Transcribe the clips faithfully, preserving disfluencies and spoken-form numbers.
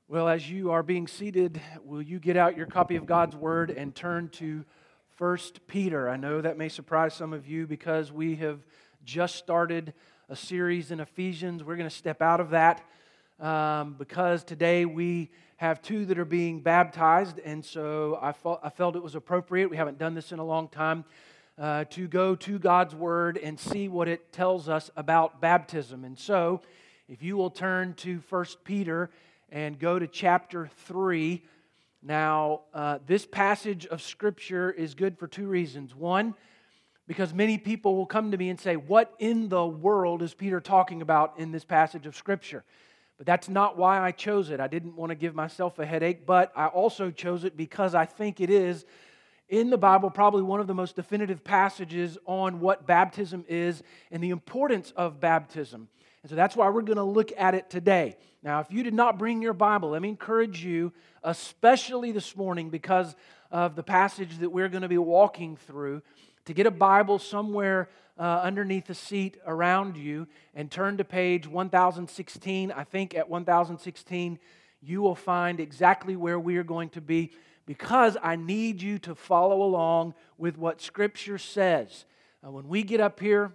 Well, as you are being seated, will you get out your copy of God's Word and turn to First Peter? I know that may surprise some of you because we have just started a series in Ephesians. We're going to step out of that um, because today we have two that are being baptized, and so I felt, I felt it was appropriate. We haven't done this in a long time. Uh, to go to God's Word and see what it tells us about baptism. And so, if you will turn to First Peter and go to chapter three. Now, uh, this passage of Scripture is good for two reasons. One, because many people will come to me and say, what in the world is Peter talking about in this passage of Scripture? But that's not why I chose it. I didn't want to give myself a headache, but I also chose it because I think it is, in the Bible, probably one of the most definitive passages on what baptism is and the importance of baptism. And so that's why we're going to look at it today. Now, if you did not bring your Bible, let me encourage you, especially this morning because of the passage that we're going to be walking through, to get a Bible somewhere uh, underneath the seat around you and turn to page one thousand sixteen. I think at one thousand sixteen you will find exactly where we are going to be, because I need you to follow along with what Scripture says. Uh, when we get up here,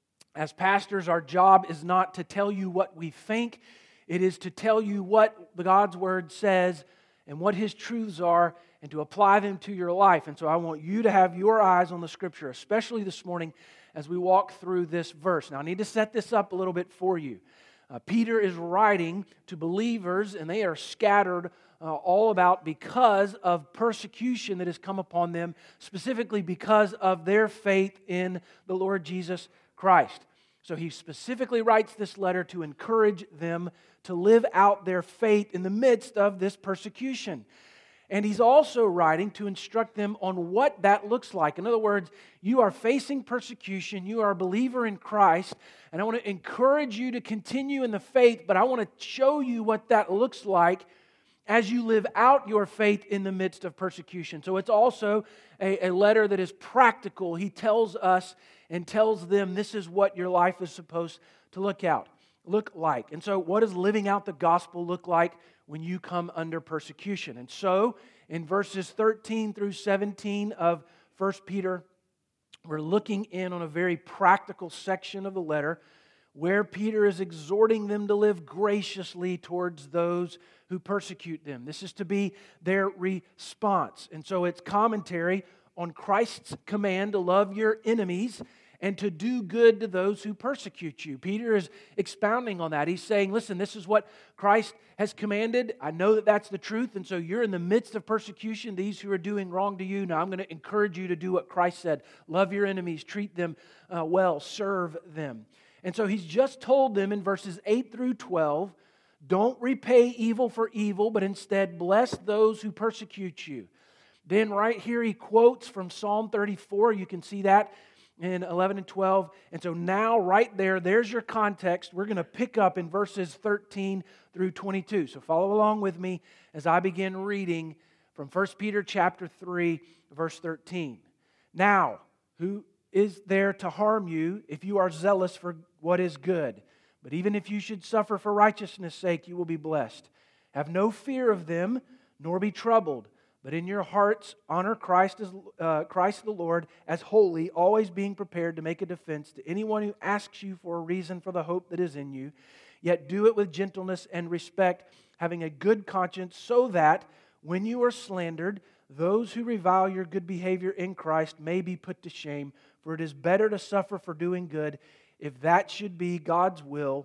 as pastors, our job is not to tell you what we think. It is to tell you what God's Word says and what His truths are and to apply them to your life. And so I want you to have your eyes on the Scripture, especially this morning as we walk through this verse. Now, I need to set this up a little bit for you. Uh, Peter is writing to believers, and they are scattered uh, all about because of persecution that has come upon them, specifically because of their faith in the Lord Jesus Christ. So he specifically writes this letter to encourage them to live out their faith in the midst of this persecution. And he's also writing to instruct them on what that looks like. In other words, you are facing persecution, you are a believer in Christ, and I want to encourage you to continue in the faith, but I want to show you what that looks like as you live out your faith in the midst of persecution. So it's also a, a letter that is practical. He tells us and tells them this is what your life is supposed to look out, look like. And so what does living out the gospel look like when you come under persecution? And so in verses thirteen through seventeen of First Peter, we're looking in on a very practical section of the letter where Peter is exhorting them to live graciously towards those who persecute them. This is to be their response. And so it's commentary on Christ's command to love your enemies and to do good to those who persecute you. Peter is expounding on that. He's saying, listen, this is what Christ has commanded. I know that that's the truth, and so you're in the midst of persecution, these who are doing wrong to you. Now I'm going to encourage you to do what Christ said. Love your enemies, treat them uh, well, serve them. And so he's just told them in verses eight through twelve, don't repay evil for evil, but instead bless those who persecute you. Then right here he quotes from Psalm thirty-four. You can see that in eleven and twelve. And so now right there, there's your context. We're going to pick up in verses thirteen through twenty-two. So follow along with me as I begin reading from First Peter chapter three, verse thirteen. Now, who is there to harm you if you are zealous for what is good? But even if you should suffer for righteousness' sake, you will be blessed. Have no fear of them, nor be troubled. But in your hearts, honor Christ as uh, Christ the Lord as holy, always being prepared to make a defense to anyone who asks you for a reason for the hope that is in you. Yet do it with gentleness and respect, having a good conscience, so that when you are slandered, those who revile your good behavior in Christ may be put to shame. For it is better to suffer for doing good, if that should be God's will,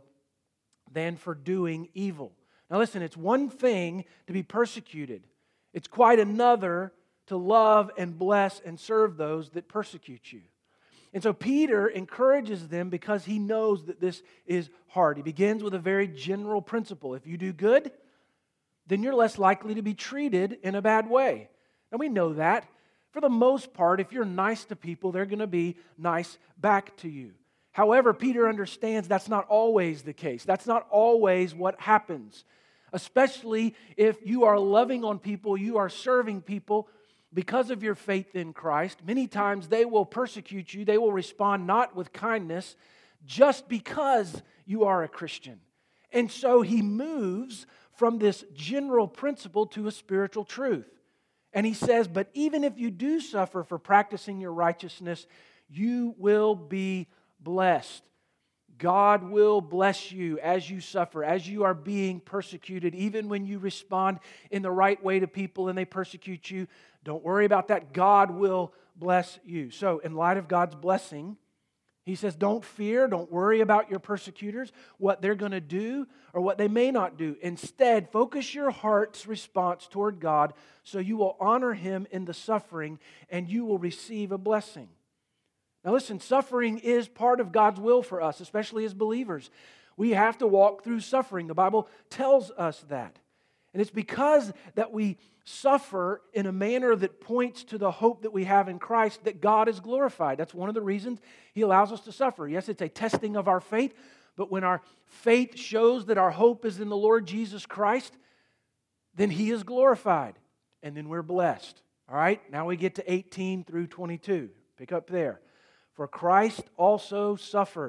than for doing evil. Now listen, it's one thing to be persecuted. It's quite another to love and bless and serve those that persecute you. And so Peter encourages them because he knows that this is hard. He begins with a very general principle. If you do good, then you're less likely to be treated in a bad way. And we know that. For the most part, if you're nice to people, they're going to be nice back to you. However, Peter understands that's not always the case. That's not always what happens. Especially if you are loving on people, you are serving people because of your faith in Christ. Many times they will persecute you. They will respond not with kindness just because you are a Christian. And so he moves from this general principle to a spiritual truth. And he says, but even if you do suffer for practicing your righteousness, you will be blessed. God will bless you as you suffer, as you are being persecuted, even when you respond in the right way to people and they persecute you. Don't worry about that. God will bless you. So, in light of God's blessing, he says, don't fear, don't worry about your persecutors, what they're going to do or what they may not do. Instead, focus your heart's response toward God so you will honor Him in the suffering and you will receive a blessing. Now listen, suffering is part of God's will for us, especially as believers. We have to walk through suffering. The Bible tells us that. And it's because that we suffer in a manner that points to the hope that we have in Christ that God is glorified. That's one of the reasons He allows us to suffer. Yes, it's a testing of our faith, but when our faith shows that our hope is in the Lord Jesus Christ, then He is glorified, and then we're blessed. All right, now we get to eighteen through twenty-two. Pick up there. For Christ also suffered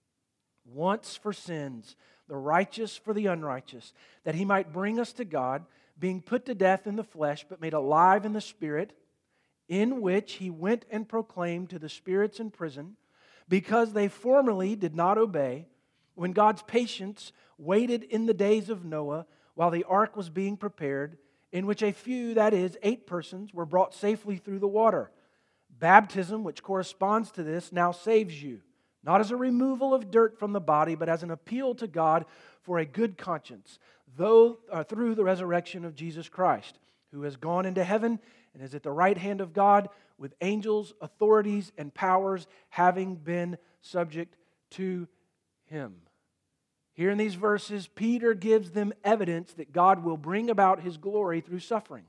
once for sins, the righteous for the unrighteous, that He might bring us to God, being put to death in the flesh, but made alive in the Spirit, in which He went and proclaimed to the spirits in prison, because they formerly did not obey, when God's patience waited in the days of Noah, while the ark was being prepared, in which a few, that is, eight persons, were brought safely through the water. Baptism, which corresponds to this, now saves you, not as a removal of dirt from the body, but as an appeal to God for a good conscience, though uh, through the resurrection of Jesus Christ, who has gone into heaven and is at the right hand of God, with angels, authorities, and powers having been subject to Him. Here in these verses, Peter gives them evidence that God will bring about His glory through suffering.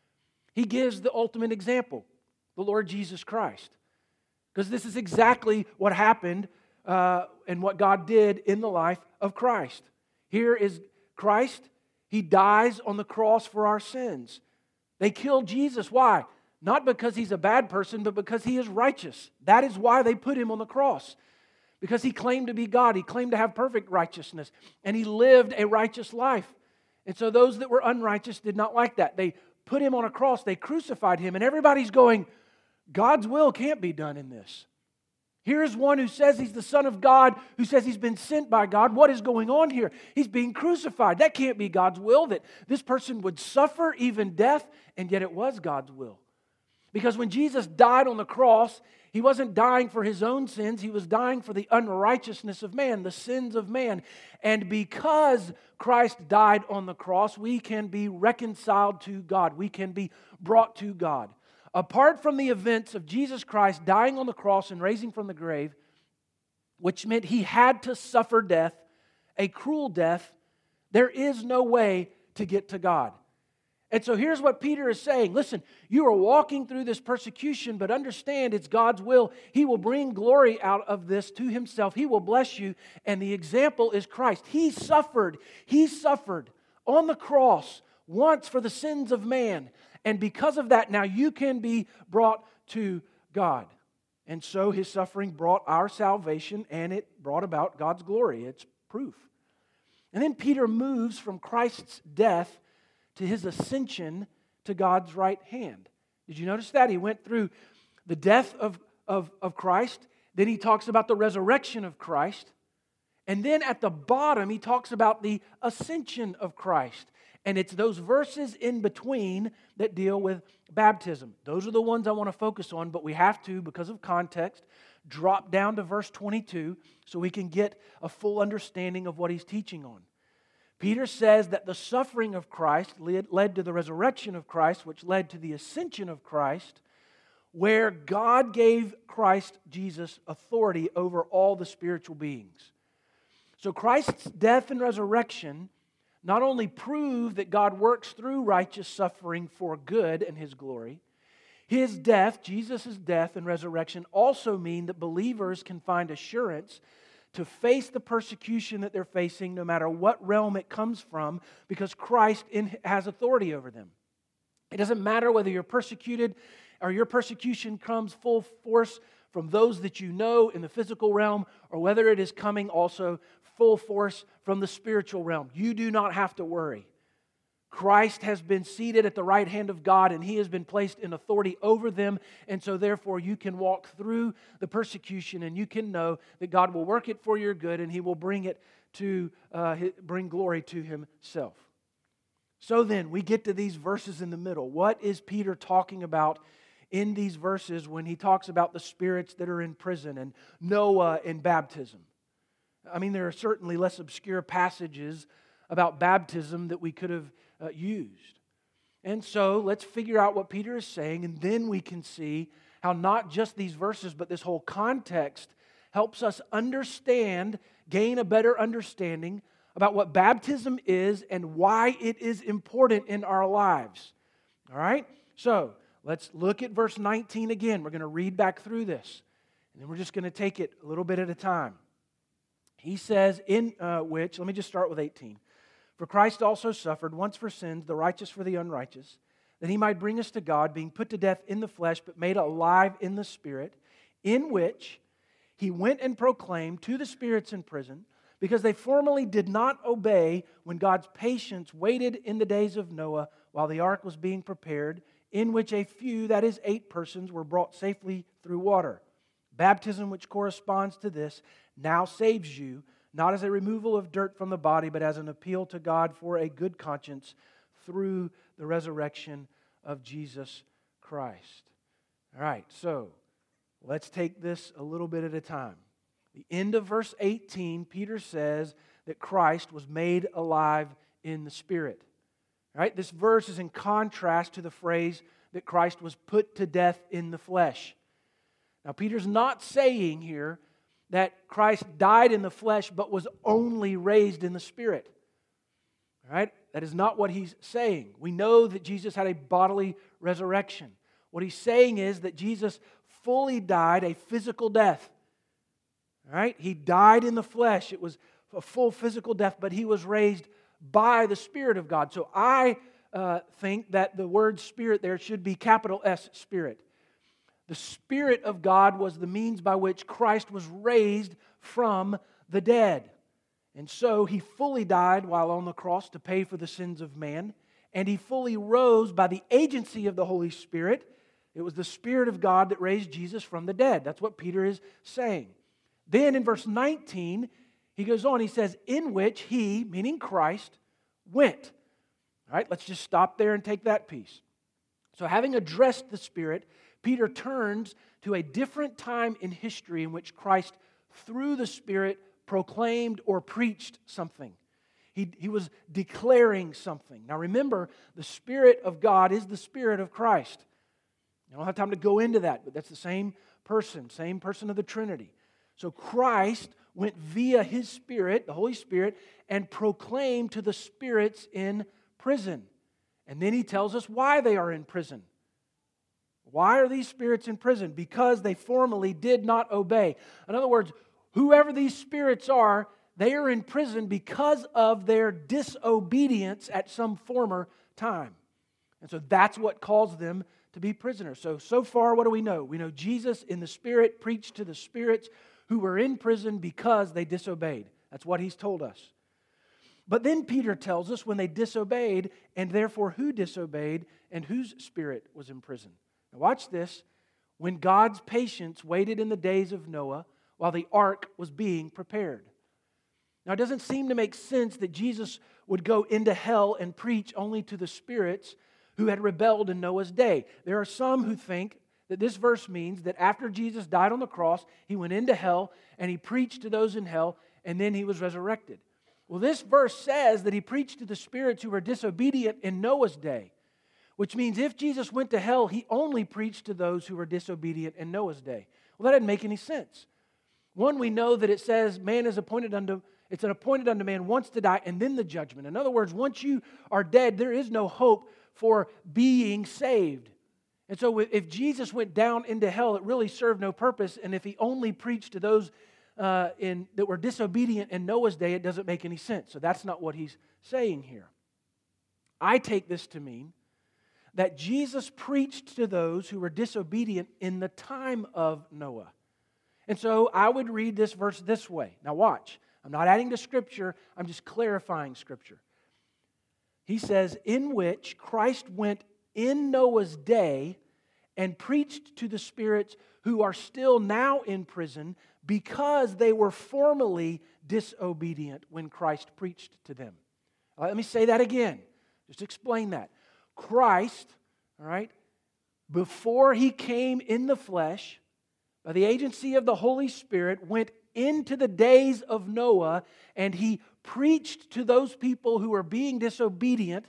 He gives the ultimate example, the Lord Jesus Christ. Because this is exactly what happened uh, and what God did in the life of Christ. Here is Christ. He dies on the cross for our sins. They killed Jesus. Why? Not because He's a bad person, but because He is righteous. That is why they put Him on the cross. Because He claimed to be God. He claimed to have perfect righteousness. And He lived a righteous life. And so those that were unrighteous did not like that. They put Him on a cross. They crucified Him. And everybody's going, God's will can't be done in this. Here's one who says He's the Son of God, who says He's been sent by God. What is going on here? He's being crucified. That can't be God's will, that this person would suffer even death, and yet it was God's will. Because when Jesus died on the cross, He wasn't dying for His own sins. He was dying for the unrighteousness of man, the sins of man. And because Christ died on the cross, we can be reconciled to God. We can be brought to God. Apart from the events of Jesus Christ dying on the cross and raising from the grave, which meant He had to suffer death, a cruel death, there is no way to get to God. And so here's what Peter is saying. Listen, you are walking through this persecution, but understand it's God's will. He will bring glory out of this to Himself. He will bless you, and the example is Christ. He suffered. He suffered on the cross once for the sins of man. And because of that, now you can be brought to God. And so His suffering brought our salvation, and it brought about God's glory. It's proof. And then Peter moves from Christ's death to His ascension to God's right hand. Did you notice that? He went through the death of, of, of Christ. Then he talks about the resurrection of Christ. And then at the bottom, he talks about the ascension of Christ. And it's those verses in between that deal with baptism. Those are the ones I want to focus on, but we have to, because of context, drop down to verse twenty-two so we can get a full understanding of what he's teaching on. Peter says that the suffering of Christ led to the resurrection of Christ, which led to the ascension of Christ, where God gave Christ Jesus authority over all the spiritual beings. So Christ's death and resurrection not only prove that God works through righteous suffering for good and His glory, His death, Jesus' death and resurrection, also mean that believers can find assurance to face the persecution that they're facing, no matter what realm it comes from, because Christ in, has authority over them. It doesn't matter whether you're persecuted or your persecution comes full force from those that you know in the physical realm, or whether it is coming also full force from the spiritual realm. You do not have to worry, Christ has been seated at the right hand of God, and He has been placed in authority over them. And so therefore you can walk through the persecution, and you can know that God will work it for your good, and He will bring it to uh, bring glory to Himself. So then we get to these verses in the middle. What is Peter talking about in these verses when he talks about the spirits that are in prison and Noah and baptism? I mean, there are certainly less obscure passages about baptism that we could have uh, used. And so let's figure out what Peter is saying, and then we can see how not just these verses, but this whole context helps us understand, gain a better understanding about what baptism is and why it is important in our lives. All right? So let's look at verse nineteen again. We're going to read back through this, and then we're just going to take it a little bit at a time. He says, in uh, which, let me just start with eighteen. For Christ also suffered once for sins, the righteous for the unrighteous, that He might bring us to God, being put to death in the flesh, but made alive in the Spirit, in which He went and proclaimed to the spirits in prison, because they formerly did not obey when God's patience waited in the days of Noah while the ark was being prepared, in which a few, that is eight persons, were brought safely through water. Baptism, which corresponds to this, now saves you, not as a removal of dirt from the body, but as an appeal to God for a good conscience through the resurrection of Jesus Christ. All right, so let's take this a little bit at a time. The end of verse eighteen, Peter says that Christ was made alive in the Spirit. All right, this verse is in contrast to the phrase that Christ was put to death in the flesh. Now, Peter's not saying here that Christ died in the flesh but was only raised in the Spirit. All right? That is not what he's saying. We know that Jesus had a bodily resurrection. What he's saying is that Jesus fully died a physical death. All right? He died in the flesh. It was a full physical death, but He was raised by the Spirit of God. So I uh, think that the word Spirit there should be capital S, Spirit. The Spirit of God was the means by which Christ was raised from the dead. And so He fully died while on the cross to pay for the sins of man. And He fully rose by the agency of the Holy Spirit. It was the Spirit of God that raised Jesus from the dead. That's what Peter is saying. Then in verse nineteen, he goes on, he says, in which He, meaning Christ, went. All right, let's just stop there and take that piece. So having addressed the Spirit, Peter turns to a different time in history in which Christ, through the Spirit, proclaimed or preached something. He, he was declaring something. Now remember, the Spirit of God is the Spirit of Christ. I don't have time to go into that, but that's the same person, same person of the Trinity. So Christ went via His Spirit, the Holy Spirit, and proclaimed to the spirits in prison. And then He tells us why they are in prison. Why are these spirits in prison? Because they formerly did not obey. In other words, whoever these spirits are, they are in prison because of their disobedience at some former time. And so that's what caused them to be prisoners. So, so far, what do we know? We know Jesus in the Spirit preached to the spirits who were in prison because they disobeyed. That's what He's told us. But then Peter tells us when they disobeyed, and therefore who disobeyed, and whose spirit was in prison. Now watch this. When God's patience waited in the days of Noah while the ark was being prepared. Now it doesn't seem to make sense that Jesus would go into hell and preach only to the spirits who had rebelled in Noah's day. There are some who think that this verse means that after Jesus died on the cross, He went into hell and He preached to those in hell, and then He was resurrected. Well, this verse says that He preached to the spirits who were disobedient in Noah's day, which means if Jesus went to hell, He only preached to those who were disobedient in Noah's day. Well, that doesn't make any sense. One, we know that it says man is appointed unto, it's an appointed unto man once to die and then the judgment. In other words, once you are dead, there is no hope for being saved. And so if Jesus went down into hell, it really served no purpose. And if He only preached to those uh, in, that were disobedient in Noah's day, it doesn't make any sense. So that's not what He's saying here. I take this to mean that Jesus preached to those who were disobedient in the time of Noah. And so I would read this verse this way. Now watch. I'm not adding to Scripture. I'm just clarifying Scripture. He says, in which Christ went in Noah's day and preached to the spirits who are still now in prison because they were formerly disobedient when Christ preached to them. All right, let me say that again. Just explain that. Christ, all right, before He came in the flesh, by the agency of the Holy Spirit, went into the days of Noah, and He preached to those people who were being disobedient,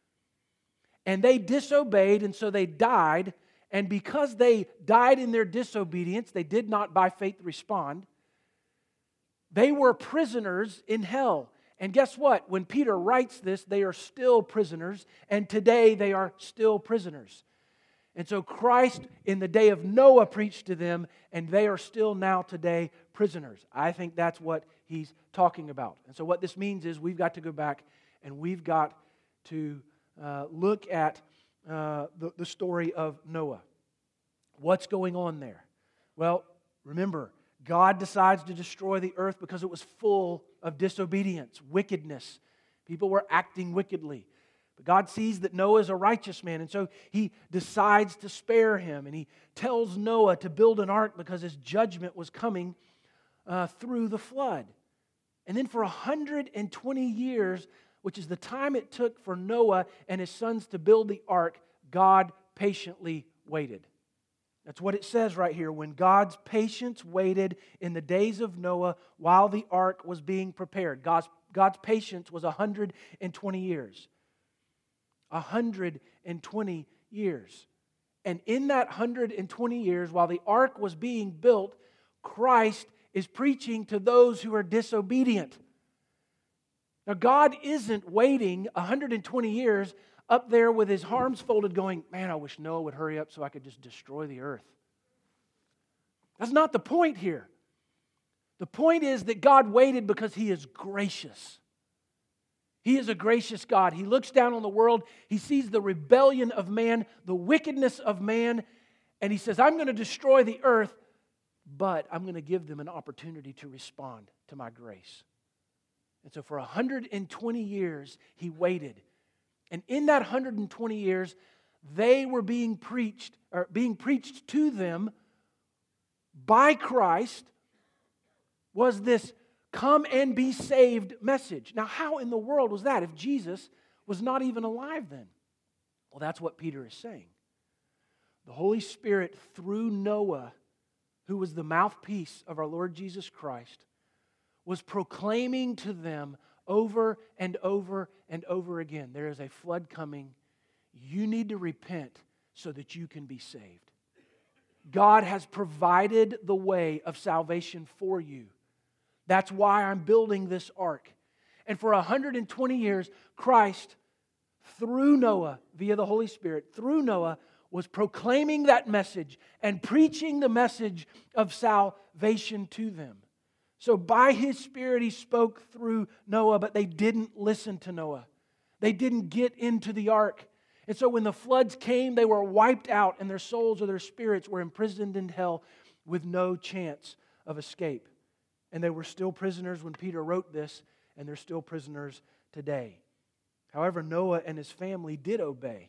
and they disobeyed, and so they died. And because they died in their disobedience, they did not by faith respond. They were prisoners in hell. And guess what? When Peter writes this, they are still prisoners, and today they are still prisoners. And so Christ, in the day of Noah, preached to them, and they are still now today prisoners. I think that's what he's talking about. And so what this means is we've got to go back and we've got to uh, look at uh, the, the story of Noah. What's going on there? Well, remember, God decides to destroy the earth because it was full of disobedience, wickedness. People were acting wickedly. But God sees that Noah is a righteous man, and so He decides to spare him. And He tells Noah to build an ark because His judgment was coming uh, through the flood. And then for one hundred twenty years, which is the time it took for Noah and his sons to build the ark, God patiently waited. That's what it says right here. When God's patience waited in the days of Noah while the ark was being prepared. God's, God's patience was one hundred twenty years. one hundred twenty years. And in that one hundred twenty years, while the ark was being built, Christ is preaching to those who are disobedient. Now, God isn't waiting one hundred twenty years up there with His arms folded going, man, I wish Noah would hurry up so I could just destroy the earth. That's not the point here. The point is that God waited because He is gracious. He is a gracious God. He looks down on the world. He sees the rebellion of man, the wickedness of man, and He says, I'm going to destroy the earth, but I'm going to give them an opportunity to respond to my grace. And so for one hundred twenty years, He waited. And in that one hundred twenty years, they were being preached, or being preached to them by Christ was this come and be saved message. Now, how in the world was that if Jesus was not even alive then? Well, that's what Peter is saying. The Holy Spirit, through Noah, who was the mouthpiece of our Lord Jesus Christ, was proclaiming to them over and over and over again, there is a flood coming. You need to repent so that you can be saved. God has provided the way of salvation for you. That's why I'm building this ark. And for one hundred twenty years, Christ, through Noah, via the Holy Spirit, through Noah, was proclaiming that message and preaching the message of salvation to them. So by His Spirit, He spoke through Noah, but they didn't listen to Noah. They didn't get into the ark. And so when the floods came, they were wiped out, and their souls or their spirits were imprisoned in hell with no chance of escape. And they were still prisoners when Peter wrote this, and they're still prisoners today. However, Noah and his family did obey.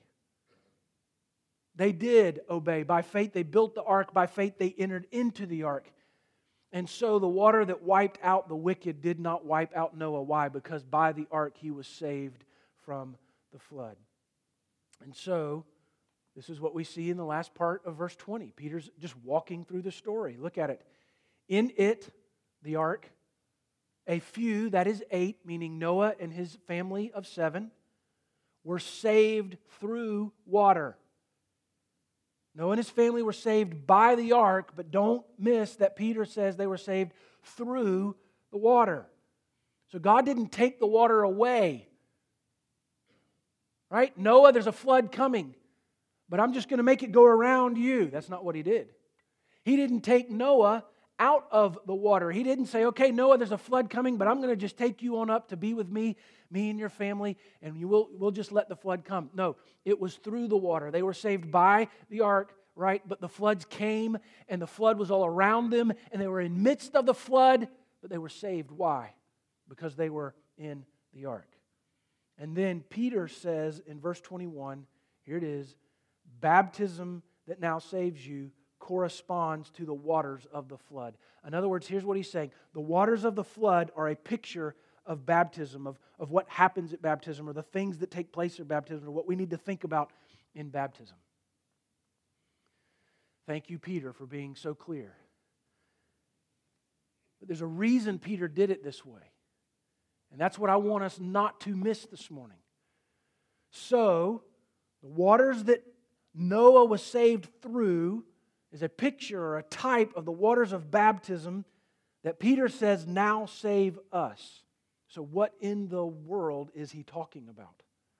They did obey. By faith, they built the ark. By faith, they entered into the ark. And so the water that wiped out the wicked did not wipe out Noah. Why? Because by the ark he was saved from the flood. And so, this is what we see in the last part of verse twenty. Peter's just walking through the story. Look at it. In it, the ark, a few, that is eight, meaning Noah and his family of seven, were saved through water. Noah and his family were saved by the ark, but don't miss that Peter says they were saved through the water. So God didn't take the water away. Right? Noah, there's a flood coming, but I'm just going to make it go around you. That's not what He did. He didn't take Noah out of the water. He didn't say, okay, Noah, there's a flood coming, but I'm going to just take you on up to be with me, me and your family, and you will, we'll just let the flood come. No, it was through the water. They were saved by the ark, right? But the floods came, and the flood was all around them, and they were in the midst of the flood, but they were saved. Why? Because they were in the ark. And then Peter says in verse twenty-one, here it is, baptism that now saves you corresponds to the waters of the flood. In other words, here's what he's saying. The waters of the flood are a picture of baptism, of, of what happens at baptism, or the things that take place at baptism, or what we need to think about in baptism. Thank you, Peter, for being so clear. But there's a reason Peter did it this way. And that's what I want us not to miss this morning. So, the waters that Noah was saved through is a picture or a type of the waters of baptism that Peter says now save us. So what in the world is he talking about?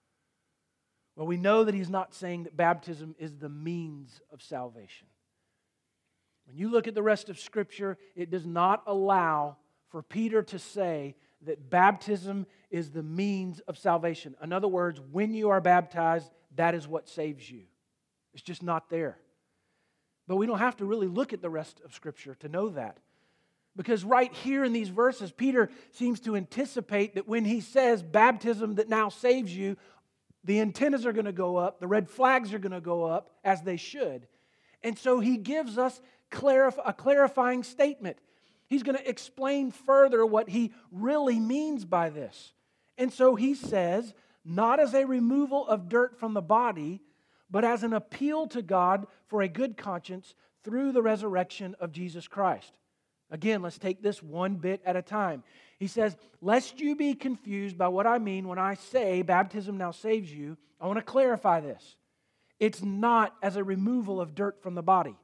Well, we know that he's not saying that baptism is the means of salvation. When you look at the rest of Scripture, it does not allow for Peter to say that baptism is the means of salvation. In other words, when you are baptized, that is what saves you. It's just not there. But we don't have to really look at the rest of Scripture to know that. Because right here in these verses, Peter seems to anticipate that when he says baptism that now saves you, the antennas are going to go up, the red flags are going to go up, as they should. And so he gives us clarif- a clarifying statement. He's going to explain further what he really means by this. And so he says, not as a removal of dirt from the body, but as an appeal to God for a good conscience through the resurrection of Jesus Christ. Again, let's take this one bit at a time. He says, lest you be confused by what I mean when I say baptism now saves you, I want to clarify this. It's not as a removal of dirt from the body.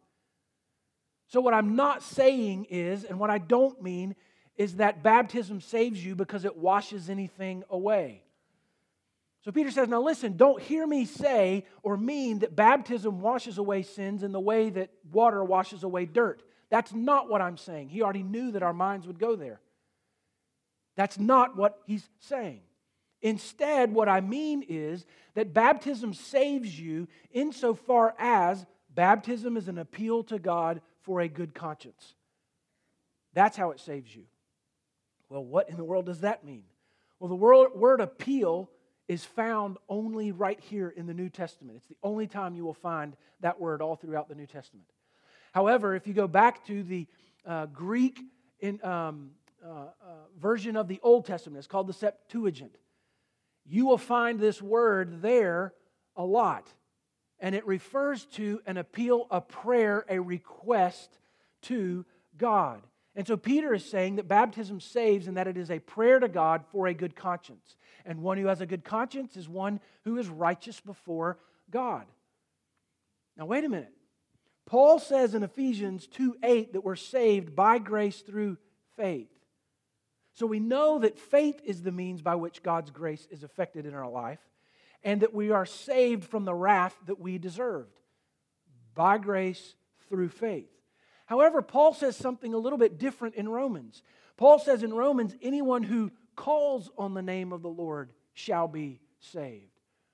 So what I'm not saying is, and what I don't mean, is that baptism saves you because it washes anything away. So Peter says, now listen, don't hear me say or mean that baptism washes away sins in the way that water washes away dirt. That's not what I'm saying. He already knew that our minds would go there. That's not what he's saying. Instead, what I mean is that baptism saves you insofar as baptism is an appeal to God for a good conscience. That's how it saves you. Well, what in the world does that mean? Well, the word appeal is found only right here in the New Testament. It's the only time you will find that word all throughout the New Testament. However, if you go back to the uh, Greek in, um, uh, uh, version of the Old Testament, it's called the Septuagint, you will find this word there a lot. And it refers to an appeal, a prayer, a request to God. And so Peter is saying that baptism saves and that it is a prayer to God for a good conscience. And one who has a good conscience is one who is righteous before God. Now wait a minute. Paul says in Ephesians two eight that we're saved by grace through faith. So we know that faith is the means by which God's grace is effected in our life, and that we are saved from the wrath that we deserved by grace through faith. However, Paul says something a little bit different in Romans. Paul says in Romans, anyone who calls on the name of the Lord shall be saved.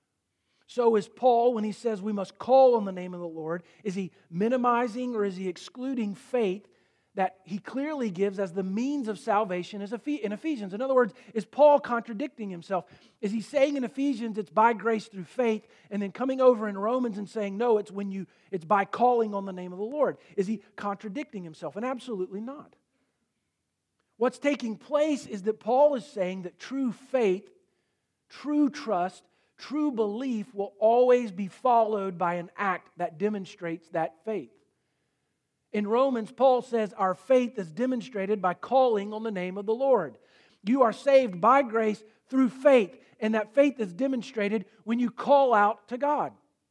So is Paul, when he says we must call on the name of the Lord, is he minimizing or is he excluding faith that he clearly gives as the means of salvation in Ephesians? In other words, is Paul contradicting himself? Is he saying in Ephesians it's by grace through faith, and then coming over in Romans and saying, no, it's when you it's by calling on the name of the Lord? Is he contradicting himself? And absolutely not. What's taking place is that Paul is saying that true faith, true trust, true belief will always be followed by an act that demonstrates that faith. In Romans, Paul says our faith is demonstrated by calling on the name of the Lord. You are saved by grace through faith, and that faith is demonstrated when you call out to God.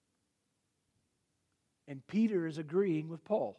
And Peter is agreeing with Paul.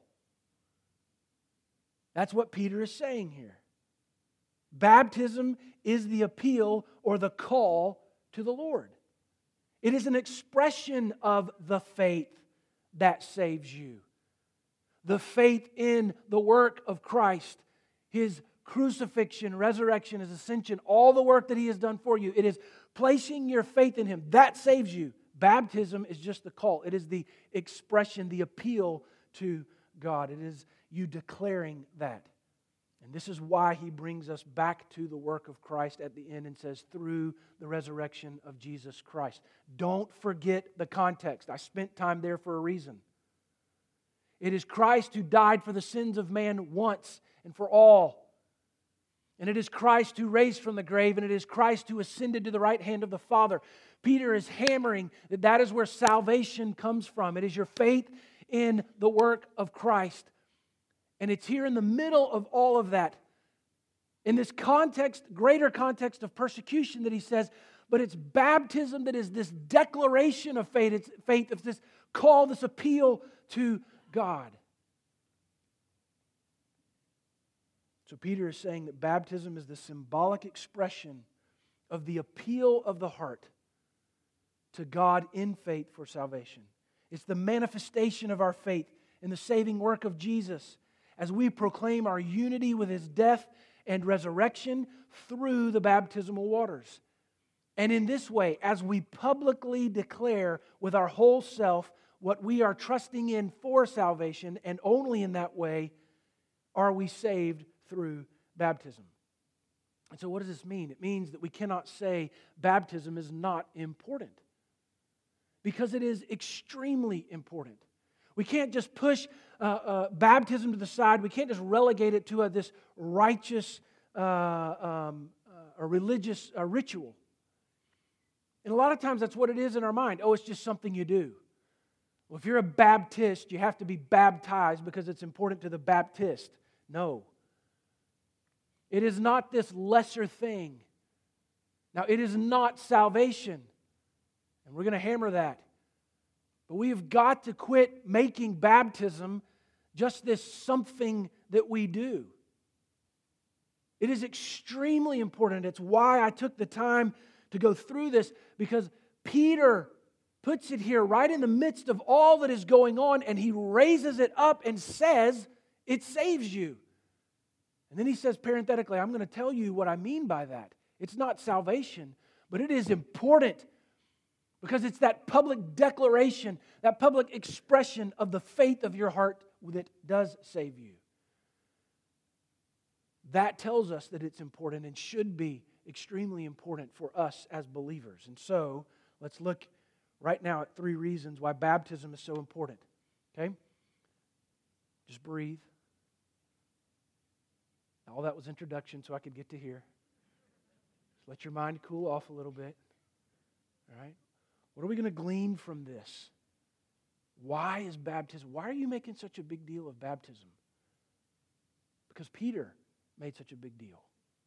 That's what Peter is saying here. Baptism is the appeal or the call to the Lord. It is an expression of the faith that saves you. The faith in the work of Christ, His crucifixion, resurrection, His ascension, all the work that He has done for you. It is placing your faith in Him. That saves you. Baptism is just the call. It is the expression, the appeal to God. It is you declaring that. And this is why he brings us back to the work of Christ at the end and says, through the resurrection of Jesus Christ. Don't forget the context. I spent time there for a reason. It is Christ who died for the sins of man once and for all. And it is Christ who raised from the grave, and it is Christ who ascended to the right hand of the Father. Peter is hammering that that is where salvation comes from. It is your faith in the work of Christ. And it's here in the middle of all of that, in this context, greater context of persecution, that he says, but it's baptism that is this declaration of faith. It's faith, it's this call, this appeal to God. So Peter is saying that baptism is the symbolic expression of the appeal of the heart to God in faith for salvation. It's the manifestation of our faith in the saving work of Jesus as we proclaim our unity with His death and resurrection through the baptismal waters. And in this way, as we publicly declare with our whole self what we are trusting in for salvation, and only in that way are we saved through baptism. And so what does this mean? It means that we cannot say baptism is not important, because it is extremely important. We can't just push uh, uh, baptism to the side. We can't just relegate it to a, this righteous uh, um, uh, a religious uh, ritual. And a lot of times that's what it is in our mind. Oh, it's just something you do. Well, if you're a Baptist, you have to be baptized because it's important to the Baptist. No. It is not this lesser thing. Now, it is not salvation. And we're going to hammer that. But we have got to quit making baptism just this something that we do. It is extremely important. It's why I took the time to go through this, because Peter puts it here right in the midst of all that is going on, and he raises it up and says, it saves you. And then he says parenthetically, I'm going to tell you what I mean by that. It's not salvation, but it is important, because it's that public declaration, that public expression of the faith of your heart that does save you. That tells us that it's important and should be extremely important for us as believers. And so, let's look right now at three reasons why baptism is so important. Okay? Just breathe. All that was introduction so I could get to here. Just let your mind cool off a little bit. All right? What are we going to glean from this? Why is baptism? Why are you making such a big deal of baptism? Because Peter made such a big deal.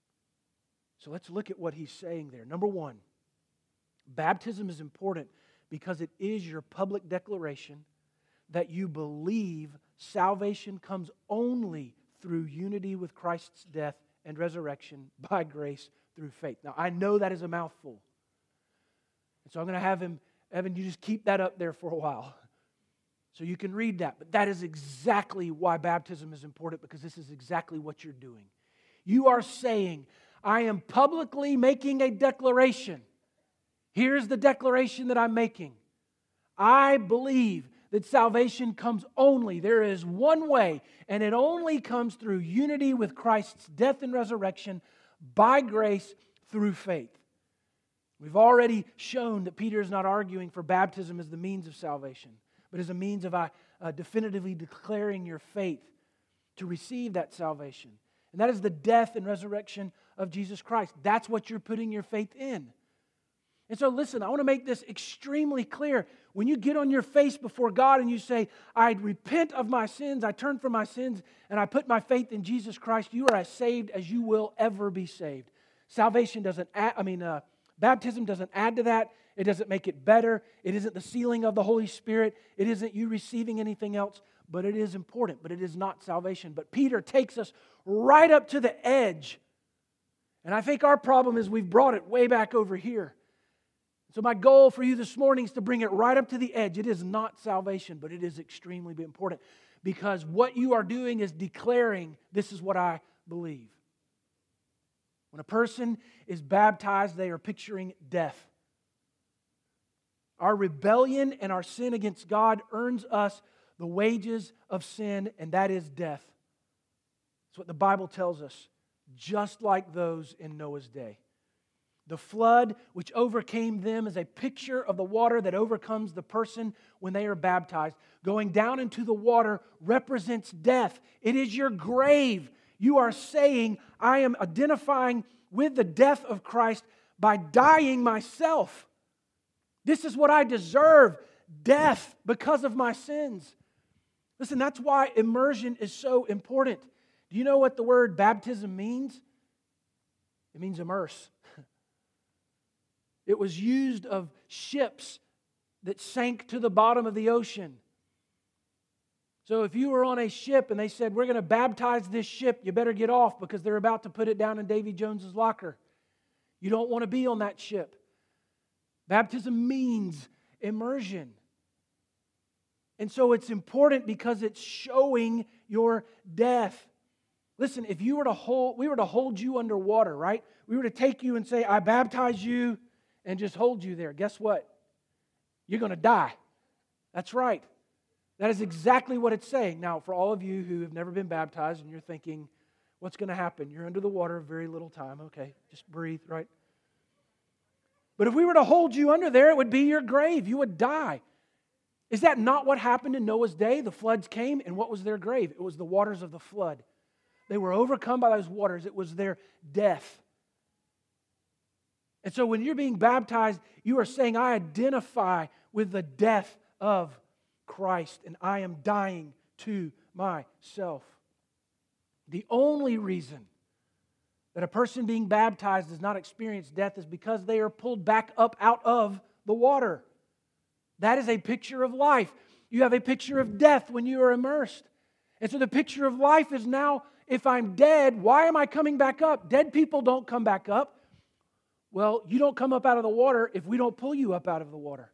So let's look at what he's saying there. Number one, baptism is important because it is your public declaration that you believe salvation comes only through unity with Christ's death and resurrection by grace through faith. Now, I know that is a mouthful. And so I'm going to have him, Evan, you just keep that up there for a while so you can read that. But that is exactly why baptism is important, because this is exactly what you're doing. You are saying, I am publicly making a declaration. Here's the declaration that I'm making. I believe that salvation comes only, there is one way, and it only comes through unity with Christ's death and resurrection by grace through faith. We've already shown that Peter is not arguing for baptism as the means of salvation, but as a means of uh, uh, definitively declaring your faith to receive that salvation. And that is the death and resurrection of Jesus Christ. That's what you're putting your faith in. And so listen, I want to make this extremely clear. When you get on your face before God and you say, I repent of my sins, I turn from my sins, and I put my faith in Jesus Christ, you are as saved as you will ever be saved. Salvation doesn't add, I mean, uh, baptism doesn't add to that. It doesn't make it better. It isn't the sealing of the Holy Spirit. It isn't you receiving anything else, but it is important, but it is not salvation. But Peter takes us right up to the edge. And I think our problem is we've brought it way back over here. So my goal for you this morning is to bring it right up to the edge. It is not salvation, but it is extremely important, because what you are doing is declaring, this is what I believe. When a person is baptized, they are picturing death. Our rebellion and our sin against God earns us the wages of sin, and that is death. That's what the Bible tells us, just like those in Noah's day. The flood which overcame them is a picture of the water that overcomes the person when they are baptized. Going down into the water represents death. It is your grave. You are saying, I am identifying with the death of Christ by dying myself. This is what I deserve, death because of my sins. Listen, that's why immersion is so important. Do you know what the word baptism means? It means immerse. It was used of ships that sank to the bottom of the ocean. So if you were on a ship and they said, we're going to baptize this ship, you better get off because they're about to put it down in Davy Jones's locker. You don't want to be on that ship. Baptism means immersion. And so it's important because it's showing your death. Listen, if you were to hold, we were to hold you underwater, right? We were to take you and say, I baptize you, and just hold you there. Guess what? You're going to die. That's right. That is exactly what it's saying. Now, for all of you who have never been baptized and you're thinking, what's going to happen? You're under the water a very little time. Okay, just breathe, right? But if we were to hold you under there, it would be your grave. You would die. Is that not what happened in Noah's day? The floods came, and what was their grave? It was the waters of the flood. They were overcome by those waters. It was their death. And so when you're being baptized, you are saying, I identify with the death of Christ, and I am dying to myself. The only reason that a person being baptized does not experience death is because they are pulled back up out of the water. That is a picture of life. You have a picture of death when you are immersed. And so the picture of life is now, if I'm dead, why am I coming back up? Dead people don't come back up. Well, you don't come up out of the water if we don't pull you up out of the water.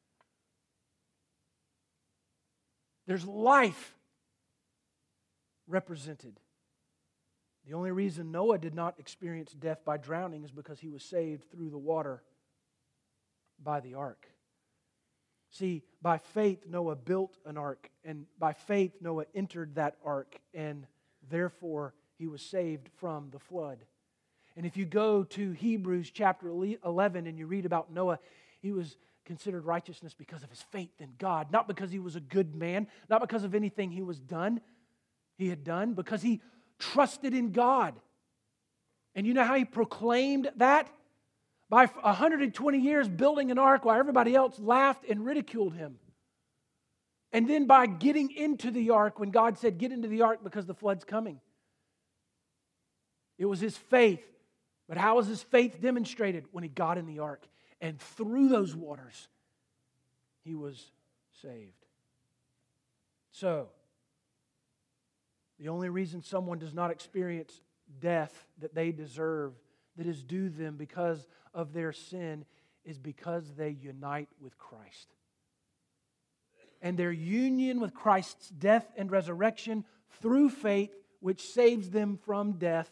There's life represented. The only reason Noah did not experience death by drowning is because he was saved through the water by the ark. See, by faith Noah built an ark, and by faith Noah entered that ark, and therefore he was saved from the flood. And if you go to Hebrews chapter eleven and you read about Noah, he was considered righteousness because of his faith in God, not because he was a good man, not because of anything he was done, he had done, because he trusted in God. And you know how he proclaimed that? By one hundred twenty years building an ark while everybody else laughed and ridiculed him. And then by getting into the ark when God said, get into the ark because the flood's coming. It was his faith. But how was his faith demonstrated? When he got in the ark. And through those waters, he was saved. So, the only reason someone does not experience death that they deserve, that is due them because of their sin, is because they unite with Christ. And their union with Christ's death and resurrection through faith, which saves them from death,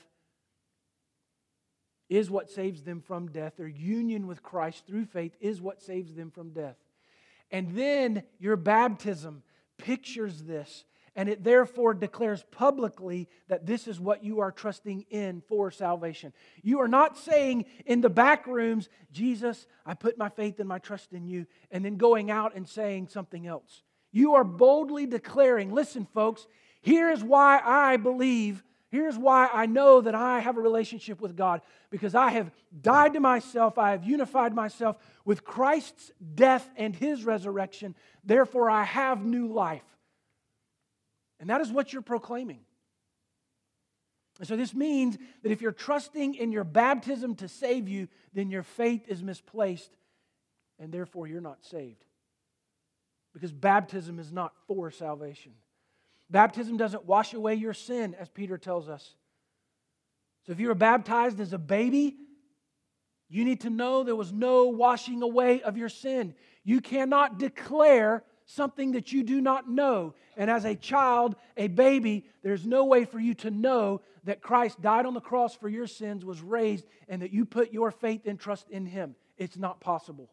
is what saves them from death. Their union with Christ through faith is what saves them from death. And then your baptism pictures this, and it therefore declares publicly that this is what you are trusting in for salvation. You are not saying in the back rooms, Jesus, I put my faith and my trust in you, and then going out and saying something else. You are boldly declaring, listen folks, here's why I believe, here's why I know that I have a relationship with God. Because I have died to myself, I have unified myself with Christ's death and His resurrection. Therefore, I have new life. And that is what you're proclaiming. And so this means that if you're trusting in your baptism to save you, then your faith is misplaced, and therefore you're not saved. Because baptism is not for salvation. Baptism doesn't wash away your sin, as Peter tells us. So if you were baptized as a baby, you need to know there was no washing away of your sin. You cannot declare something that you do not know. And as a child, a baby, there's no way for you to know that Christ died on the cross for your sins, was raised, and that you put your faith and trust in Him. It's not possible.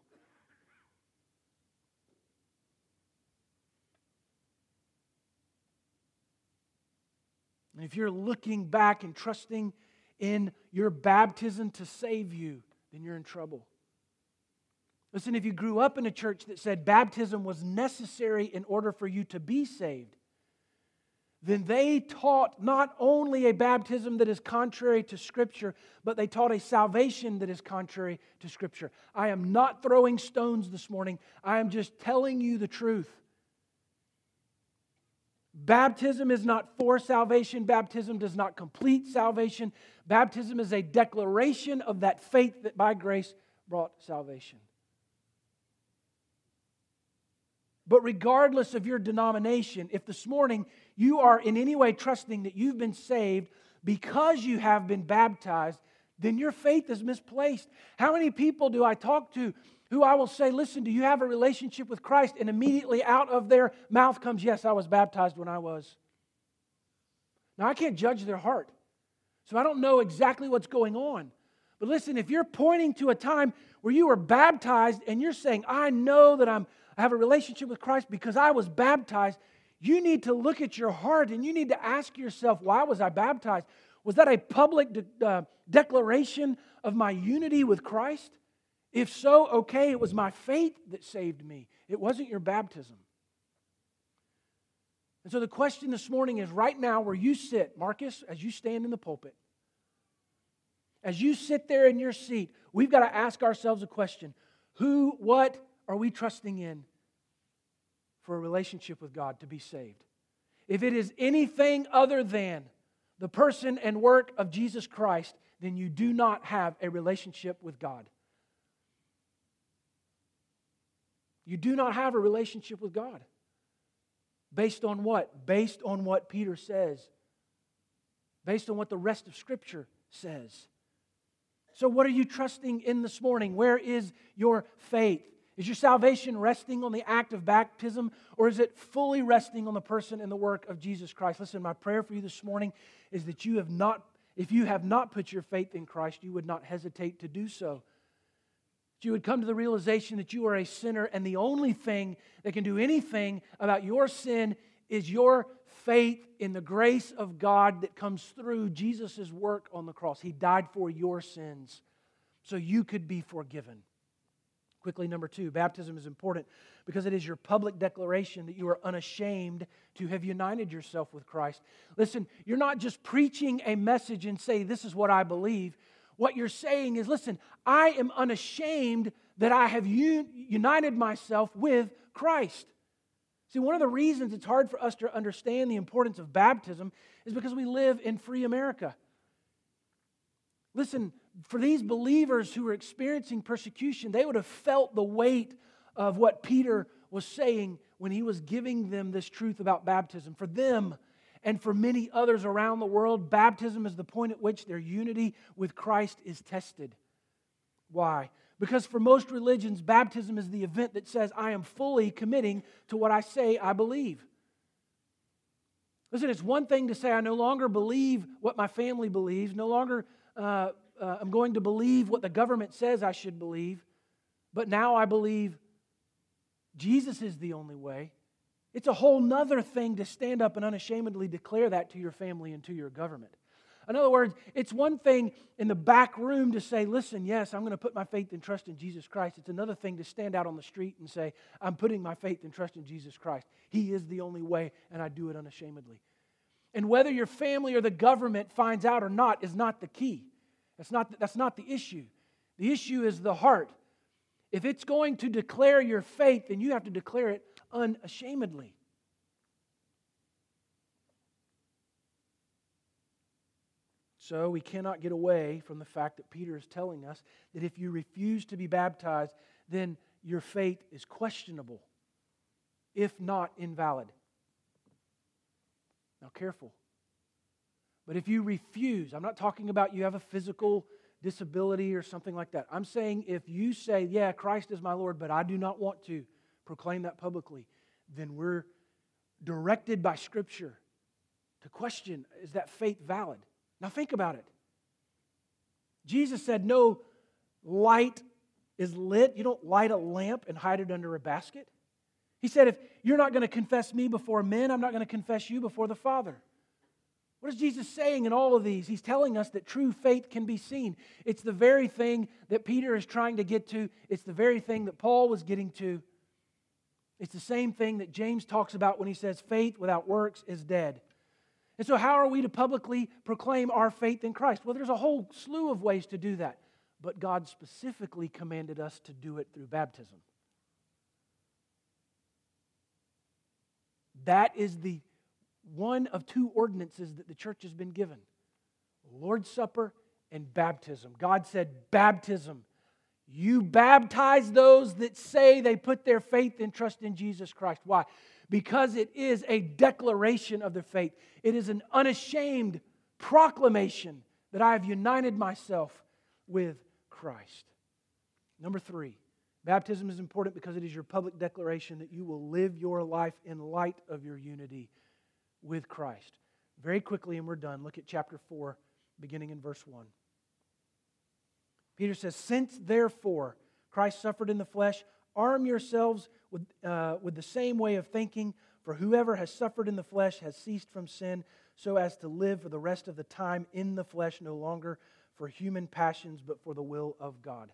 And if you're looking back and trusting in your baptism to save you, then you're in trouble. Listen, if you grew up in a church that said baptism was necessary in order for you to be saved, then they taught not only a baptism that is contrary to Scripture, but they taught a salvation that is contrary to Scripture. I am not throwing stones this morning. I am just telling you the truth. Baptism is not for salvation. Baptism does not complete salvation. Baptism is a declaration of that faith that by grace brought salvation. But regardless of your denomination, if this morning you are in any way trusting that you've been saved because you have been baptized, then your faith is misplaced. How many people do I talk to who I will say, listen, do you have a relationship with Christ? And immediately out of their mouth comes, yes, I was baptized when I was. Now, I can't judge their heart, so I don't know exactly what's going on. But listen, if you're pointing to a time where you were baptized and you're saying, I know that I'm, I have a relationship with Christ because I was baptized, you need to look at your heart and you need to ask yourself, why was I baptized? Was that a public de- uh, declaration of my unity with Christ? If so, okay, it was my faith that saved me. It wasn't your baptism. And so the question this morning is, right now where you sit, Marcus, as you stand in the pulpit, as you sit there in your seat, we've got to ask ourselves a question. Who, what are we trusting in for a relationship with God to be saved? If it is anything other than the person and work of Jesus Christ, then you do not have a relationship with God. You do not have a relationship with God. Based on what? Based on what Peter says. Based on what the rest of Scripture says. So what are you trusting in this morning? Where is your faith? Is your salvation resting on the act of baptism, or is it fully resting on the person and the work of Jesus Christ? Listen, my prayer for you this morning is that you have not, if you have not put your faith in Christ, you would not hesitate to do so. That you would come to the realization that you are a sinner, and the only thing that can do anything about your sin is your faith in the grace of God that comes through Jesus' work on the cross. He died for your sins so you could be forgiven. Quickly, number two, baptism is important because it is your public declaration that you are unashamed to have united yourself with Christ. Listen, you're not just preaching a message and say, this is what I believe. What you're saying is, listen, I am unashamed that I have un- united myself with Christ. See, one of the reasons it's hard for us to understand the importance of baptism is because we live in free America. Listen, for these believers who were experiencing persecution, they would have felt the weight of what Peter was saying when he was giving them this truth about baptism. For them and for many others around the world, baptism is the point at which their unity with Christ is tested. Why? Because for most religions, baptism is the event that says, I am fully committing to what I say I believe. Listen, it's one thing to say, I no longer believe what my family believes, no longer uh, uh, I'm going to believe what the government says I should believe, but now I believe Jesus is the only way. It's a whole nother thing to stand up and unashamedly declare that to your family and to your government. In other words, it's one thing in the back room to say, listen, yes, I'm going to put my faith and trust in Jesus Christ. It's another thing to stand out on the street and say, I'm putting my faith and trust in Jesus Christ. He is the only way, and I do it unashamedly. And whether your family or the government finds out or not is not the key. That's not, that's not the issue. The issue is the heart. If it's going to declare your faith, then you have to declare it unashamedly. So we cannot get away from the fact that Peter is telling us that if you refuse to be baptized, then your faith is questionable, if not invalid. Now, careful. But if you refuse, I'm not talking about you have a physical disability or something like that. I'm saying if you say, yeah, Christ is my Lord, but I do not want to proclaim that publicly, then we're directed by Scripture to question, is that faith valid? Now think about it. Jesus said no light is lit. You don't light a lamp and hide it under a basket. He said, if you're not going to confess me before men, I'm not going to confess you before the Father. What is Jesus saying in all of these? He's telling us that true faith can be seen. It's the very thing that Peter is trying to get to. It's the very thing that Paul was getting to. It's the same thing that James talks about when he says faith without works is dead. And so how are we to publicly proclaim our faith in Christ? Well, there's a whole slew of ways to do that. But God specifically commanded us to do it through baptism. That is the one of two ordinances that the church has been given. Lord's Supper and baptism. God said, baptism. You baptize those that say they put their faith and trust in Jesus Christ. Why? Because it is a declaration of their faith. It is an unashamed proclamation that I have united myself with Christ. Number three, baptism is important because it is your public declaration that you will live your life in light of your unity with Christ. Very quickly, and we're done, look at chapter four, beginning in verse one. Peter says, since therefore Christ suffered in the flesh, arm yourselves with, uh, with the same way of thinking, for whoever has suffered in the flesh has ceased from sin, so as to live for the rest of the time in the flesh, no longer for human passions, but for the will of God.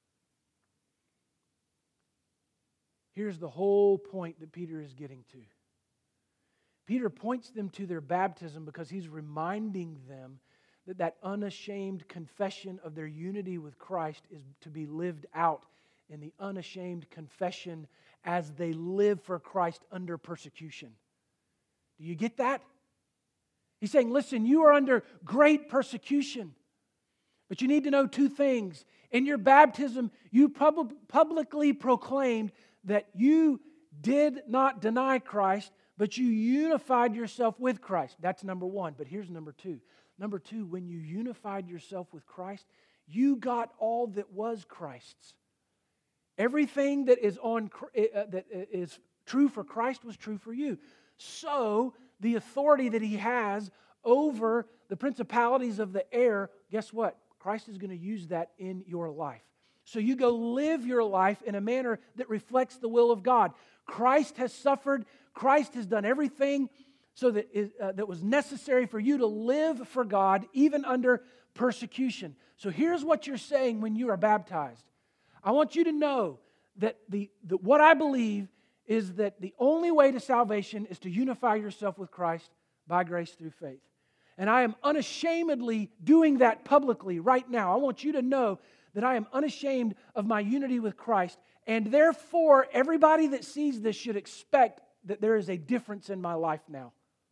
Here's the whole point that Peter is getting to. Peter points them to their baptism because he's reminding them that that unashamed confession of their unity with Christ is to be lived out in the unashamed confession as they live for Christ under persecution. Do you get that? He's saying, listen, you are under great persecution, but you need to know two things. In your baptism, you pub- publicly proclaimed that you did not deny Christ, but you unified yourself with Christ. That's number one. But here's number two. Number two, when you unified yourself with Christ, you got all that was Christ's. Everything that is on uh, that is true for Christ was true for you. So the authority that He has over the principalities of the air, guess what? Christ is going to use that in your life. So you go live your life in a manner that reflects the will of God. Christ has suffered. Christ has done everything so that is, uh, that was necessary for you to live for God, even under persecution. So here's what you're saying when you are baptized. I want you to know that the, the what I believe is that the only way to salvation is to unify yourself with Christ by grace through faith. And I am unashamedly doing that publicly right now. I want you to know that I am unashamed of my unity with Christ, and therefore everybody that sees this should expect that there is a difference in my life now.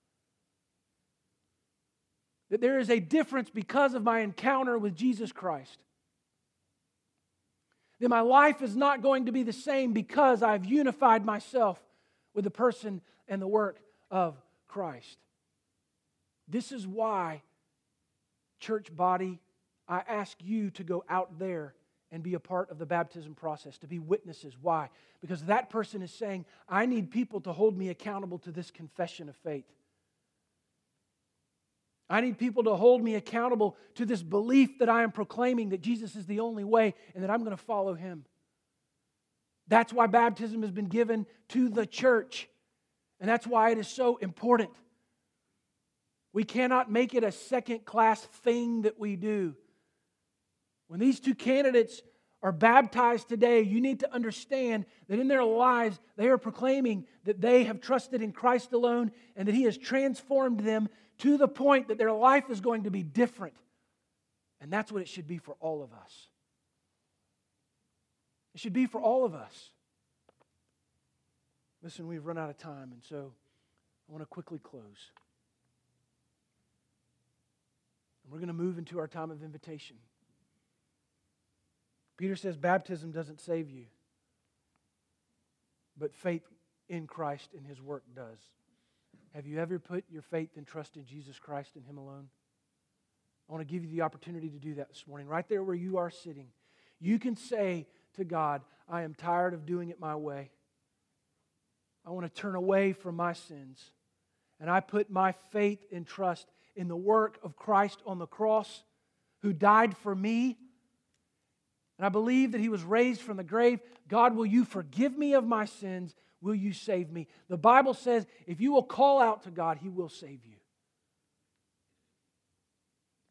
That there is a difference because of my encounter with Jesus Christ. That my life is not going to be the same because I've unified myself with the person and the work of Christ. This is why, church body, I ask you to go out there and be a part of the baptism process, to be witnesses. Why? Because that person is saying, I need people to hold me accountable to this confession of faith. I need people to hold me accountable to this belief that I am proclaiming that Jesus is the only way and that I'm going to follow Him. That's why baptism has been given to the church. And that's why it is so important. We cannot make it a second-class thing that we do. When these two candidates are baptized today, you need to understand that in their lives, they are proclaiming that they have trusted in Christ alone and that He has transformed them to the point that their life is going to be different. And that's what it should be for all of us. It should be for all of us. Listen, we've run out of time, and so I want to quickly close. And we're going to move into our time of invitation. Peter says baptism doesn't save you, but faith in Christ and His work does. Have you ever put your faith and trust in Jesus Christ and Him alone? I want to give you the opportunity to do that this morning. Right there where you are sitting, you can say to God, I am tired of doing it my way. I want to turn away from my sins. And I put my faith and trust in the work of Christ on the cross, who died for me. And I believe that He was raised from the grave. God, will you forgive me of my sins? Will you save me? The Bible says if you will call out to God, He will save you.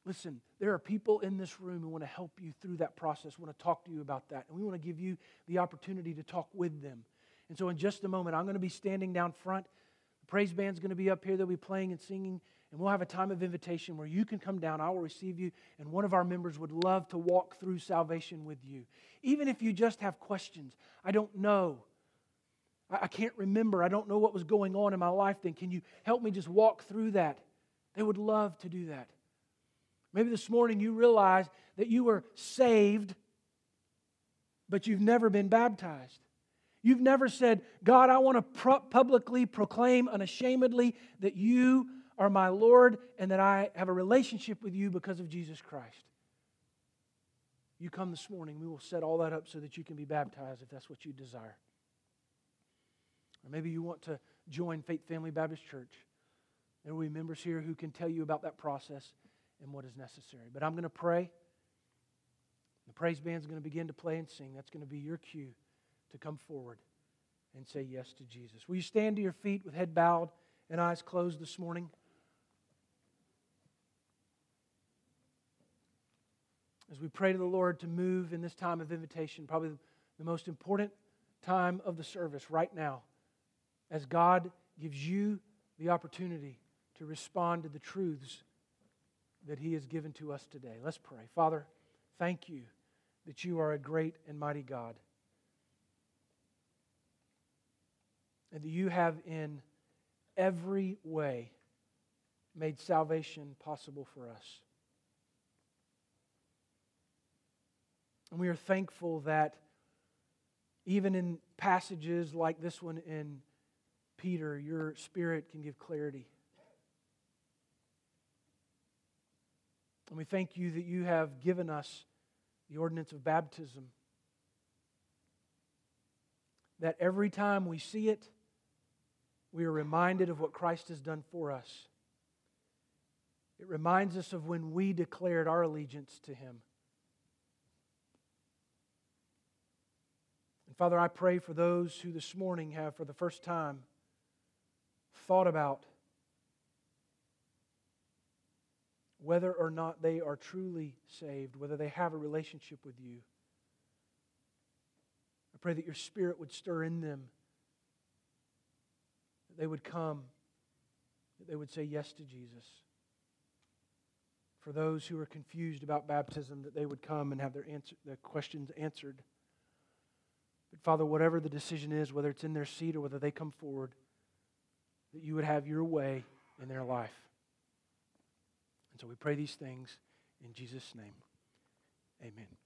Listen, there are people in this room who want to help you through that process, want to talk to you about that, and we want to give you the opportunity to talk with them. And so in just a moment, I'm going to be standing down front. The praise band's going to be up here. They'll be playing and singing, and we'll have a time of invitation where you can come down. I will receive you, and one of our members would love to walk through salvation with you. Even if you just have questions, I don't know. I can't remember. I don't know what was going on in my life then. Can you help me just walk through that? They would love to do that. Maybe this morning you realize that you were saved, but you've never been baptized. You've never said, God, I want to pro- publicly proclaim unashamedly that you are my Lord and that I have a relationship with you because of Jesus Christ. You come this morning, we will set all that up so that you can be baptized if that's what you desire. Or maybe you want to join Faith Family Baptist Church. There will be members here who can tell you about that process and what is necessary. But I'm going to pray. The praise band's going to begin to play and sing. That's going to be your cue to come forward and say yes to Jesus. Will you stand to your feet with head bowed and eyes closed this morning? As we pray to the Lord to move in this time of invitation, probably the most important time of the service right now, as God gives you the opportunity to respond to the truths that He has given to us today. Let's pray. Father, thank you that you are a great and mighty God, and that you have in every way made salvation possible for us. And we are thankful that even in passages like this one in Peter, your Spirit can give clarity. And we thank you that you have given us the ordinance of baptism, that every time we see it, we are reminded of what Christ has done for us. It reminds us of when we declared our allegiance to Him. And Father, I pray for those who this morning have for the first time thought about whether or not they are truly saved, whether they have a relationship with you. I pray that your Spirit would stir in them, that they would come, that they would say yes to Jesus. For those who are confused about baptism, that they would come and have their answer, their questions answered. But Father, whatever the decision is, whether it's in their seat or whether they come forward, that you would have your way in their life. And so we pray these things in Jesus' name. Amen.